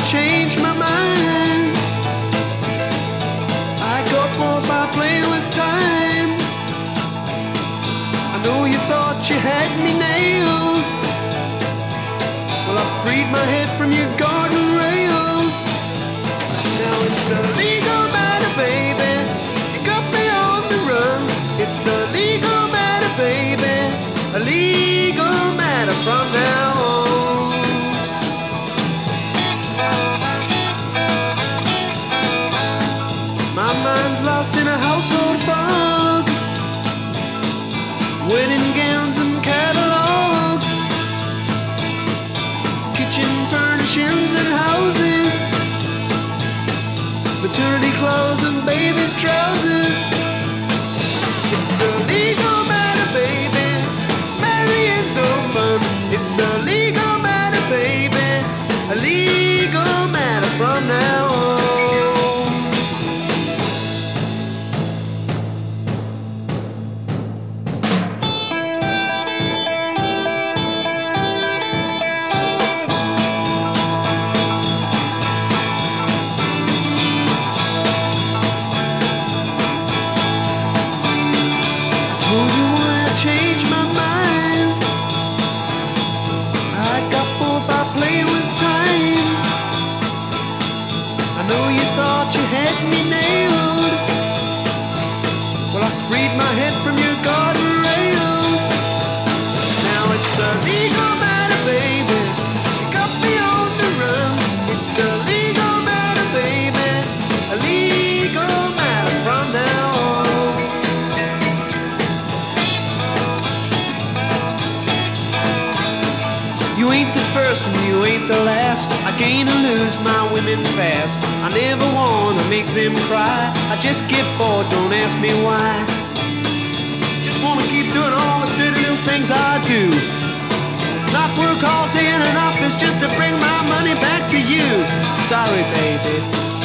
changed my mind. I got more by playing with time. I know you thought you had me nailed. Well, I freed my head from your garden rails. Now it's a legal matter, baby. You got me on the run. It's a legal matter, baby. A legal matter from now on. My mind's lost in a household fog. Wedding gowns and catalogs, kitchen furnishings and houses, maternity clothes and baby's trousers. It's a legal matter, baby. Marrying's no fun. It's a legal matter, baby. A legal matter from now on. You ain't the first and you ain't the last. I gain or lose my women fast. I never wanna make them cry. I just get bored, don't ask me why. Just wanna keep doing all the dirty little things I do. Not work all day in an office just to bring my money back to you. Sorry, baby.